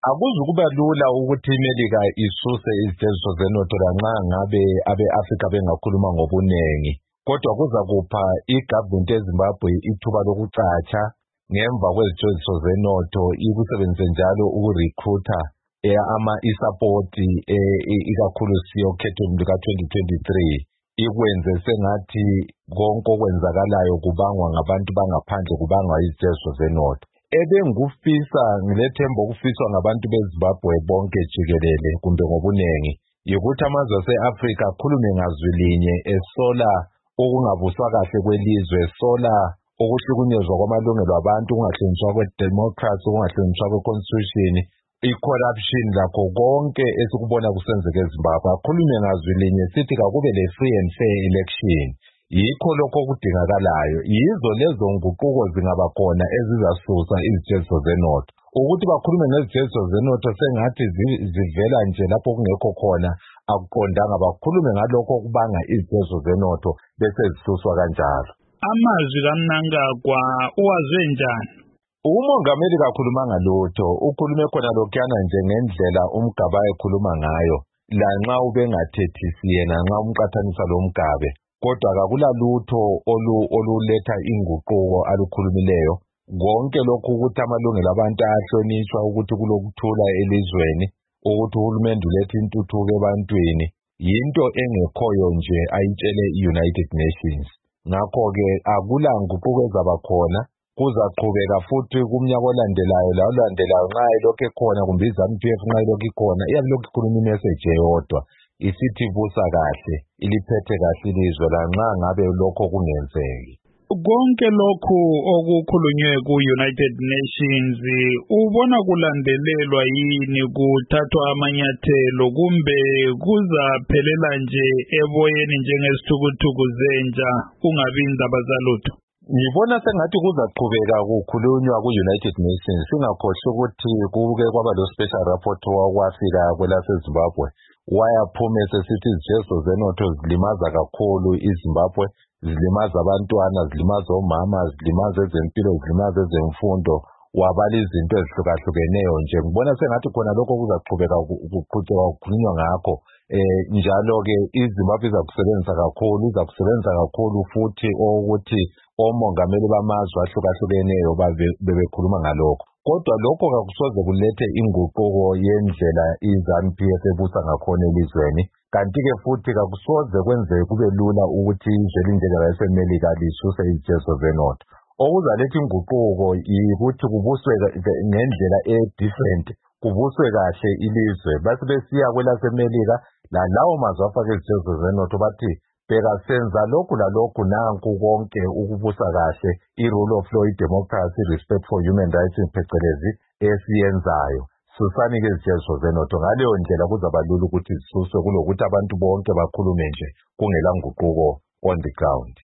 Akuzukuba lula ukuthi iMelika isuse iziteziso zenotho lanxa ngabe abe-Afrika bengakhuluma ngobuningi, kodwa kuza kupha igovernment yeZimbabwe ithuba lokucatsha ngemva kweziteziso zenotho, ikusebenzise njalo ukurecruiter isapoti ikakhulu siyo okhethweni luka-2023, ikwenze sengathi konke okwenzakalayo kubangwa ngabantu bangaphandle, kubangwa iziteziso zenotho. Ebengufisa ngilethemba ukufiswa ngabantu beZimbabwe bonke jikelele kumbe ngobuningi yikuthi amazwe ase-Afrika akhulume ngazwi linye esola okungabuswa kahle kwelizwe, esola ukuhlukunyezwa kwamalungelo abantu, ukungahlonishwa kwedemocracy, ukungahlonishwa kweconstitution, i-corruption lakho konke esikubona kusenzeka eZimbabwe. Akhulume ngazwi linye sithi kakube le-free and fair election. Yikho lokho okudingakalayo. Yizo lezo nguquko zingaba khona ezizasusa iziteziso zenotho. Ukuthi bakhulume ngeziteziso zenotho sengathi zivela nje lapho kungekho khona, akuqondanga. Bakhulume ngalokho okubanga iziteziso zenotho bese zisuswa kanjalo. Amazwi kaMnangagwa uwazwe njani? Umongameli kakhulumanga lutho. Ukhulume khona lokhuyana nje ngendlela uMgabe ekhuluma ngayo, lanxa ubengathethisi yena nxa umqathanisa lo Mgabe. Kodwa akula lutho oluletha inguquko alukhulumileyo. Konke lokhu ukuthi amalungelo abantu ahlonishwa, ukuthi kulokuthula elizweni, ukuthi uhulumende uletha intuthuko ebantwini, yinto engekhoyo nje ayitshele i-United Nations. Ngakho-ke akula nguquko ezaba khona. Kuzaqhubeka futhi kumnyaka olandelayo lalandelayo nxa elokhu ekhona kumbe iZANU-PF nxa elokhu ikhona iyabe lokhu ikhuluma imeseji eyodwa isithi busa kahle, iliphethe kahle ilizwe lanxa ngabe lokho kungenzeki. Konke lokhu okukhulunywe ku-United Nations ubona kulandelelwa yini, kuthathwa amanyathelo kumbe kuzaphelela nje eboyeni njengesithukuthuku zenja kungabi indaba zalutho? Ngibona sengathi kuzaqhubeka kukhulunywa ku-United Nations. Singakhohlwa ukuthi kuke kwaba lo special rapporteur okwafika kwelaseZimbabwe wayaphuma esesithi iziteziso zenotho zilimaza kakhulu iZimbabwe, zilimaza abantwana, zilimaza omama, zilimaza ezempilo, zilimaza ezemfundo, wabala izinto ezihlukahlukeneyo nje. Ngibona sengathi khona lokho kuzaqhubeka kukhulunywa ngakho. Njalo-ke iZimbabwe izakusebenza kakhulu futhi ukuthi omongameli bamazwe ahlukahlukeneyo bebekhuluma ngalokho. Kodwa lokho kakusoze kulethe inguquko yendlela iZANU-PF ebusa ngakhona elizweni. Kanti-ke futhi kakusoze kwenzeke kube lula ukuthi izwe elinjengelaseMelika lisuse iziteziso zenotho. Okuzaletha inguquko yikuthi kubuswe ngendlela different, kubuswe kahle ilizwe. Base besiya kwelaseMelika lawo mazwe afake iziteziso zenotho bathi bheka senza lokhu lalokhu nanku konke ukubusa kahle, i-rule of law, i-democracy, respect for human rights phecelezi esiyenzayo. Susani-ke iziteziso zenotho. Ngaleyo ndlela kuzaba lula ukuthi zisuswe kulokuthi abantu bonke bakhulume nje kungela nguquko on the ground.